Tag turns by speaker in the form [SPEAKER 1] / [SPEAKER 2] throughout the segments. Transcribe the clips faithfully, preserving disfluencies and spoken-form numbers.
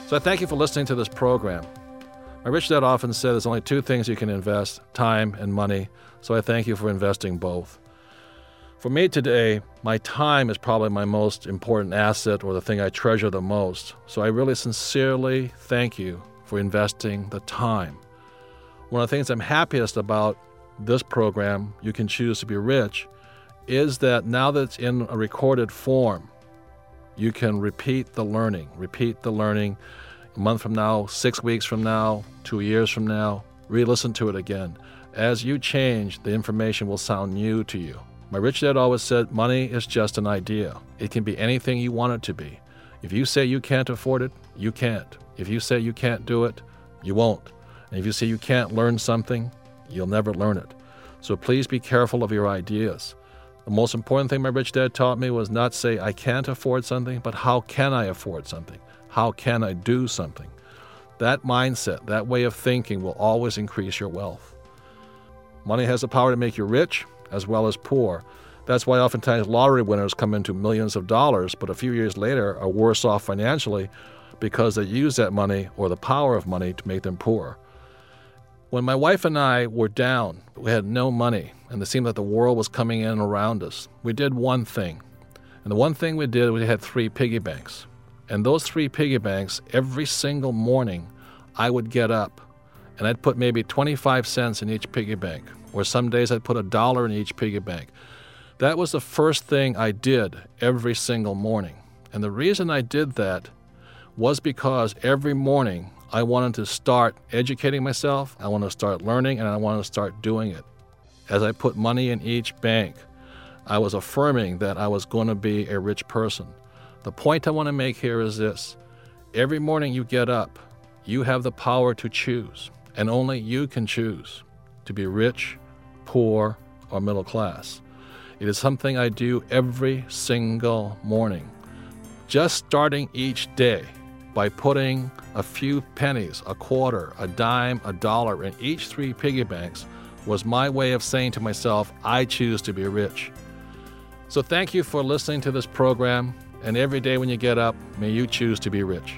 [SPEAKER 1] So I thank you for listening to this program. My rich dad often said there's only two things you can invest, time and money, so I thank you for investing both. For me today, my time is probably my most important asset or the thing I treasure the most, so I really sincerely thank you for investing the time. One of the things I'm happiest about this program, You Can Choose to Be Rich, is that now that it's in a recorded form, you can repeat the learning, repeat the learning a month from now, six weeks from now, two years from now, re-listen to it again. As you change, the information will sound new to you. My rich dad always said, money is just an idea. It can be anything you want it to be. If you say you can't afford it, you can't. If you say you can't do it, you won't. And if you say you can't learn something, you'll never learn it. So please be careful of your ideas. The most important thing my rich dad taught me was not say I can't afford something, but how can I afford something? How can I do something? That mindset, that way of thinking will always increase your wealth. Money has the power to make you rich as well as poor. That's why oftentimes lottery winners come into millions of dollars, but a few years later are worse off financially because they use that money or the power of money to make them poor. When my wife and I were down, we had no money, and it seemed like the world was coming in around us. We did one thing. And the one thing we did, we had three piggy banks. And those three piggy banks, every single morning, I would get up, and I'd put maybe twenty-five cents in each piggy bank, or some days I'd put a dollar in each piggy bank. That was the first thing I did every single morning. And the reason I did that was because every morning I wanted to start educating myself, I wanted to start learning, and I wanted to start doing it. As I put money in each bank, I was affirming that I was going to be a rich person. The point I want to make here is this. Every morning you get up, you have the power to choose, and only you can choose to be rich, poor, or middle class. It is something I do every single morning. Just starting each day by putting a few pennies, a quarter, a dime, a dollar in each three piggy banks was my way of saying to myself, I choose to be rich. So thank you for listening to this program, and every day when you get up, may you choose to be rich.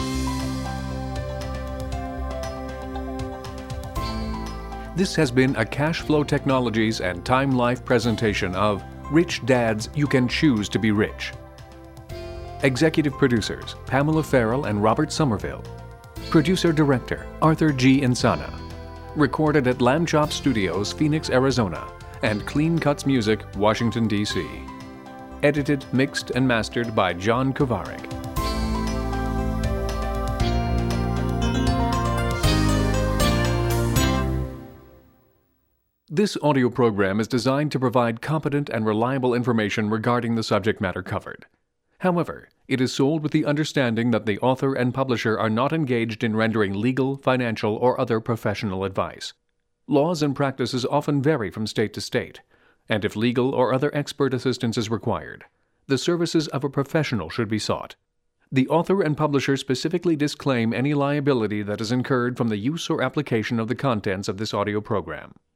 [SPEAKER 2] This has been a Cash Flow Technologies and Time Life presentation of Rich Dads You Can Choose to Be Rich. Executive producers Pamela Farrell and Robert Somerville. Producer-director Arthur G. Insana. Recorded at Lamb Chop Studios, Phoenix, Arizona, and Clean Cuts Music, Washington, D C Edited, mixed, and mastered by John Kovarik. This audio program is designed to provide competent and reliable information regarding the subject matter covered. However, it is sold with the understanding that the author and publisher are not engaged in rendering legal, financial, or other professional advice. Laws and practices often vary from state to state, and if legal or other expert assistance is required, the services of a professional should be sought. The author and publisher specifically disclaim any liability that is incurred from the use or application of the contents of this audio program.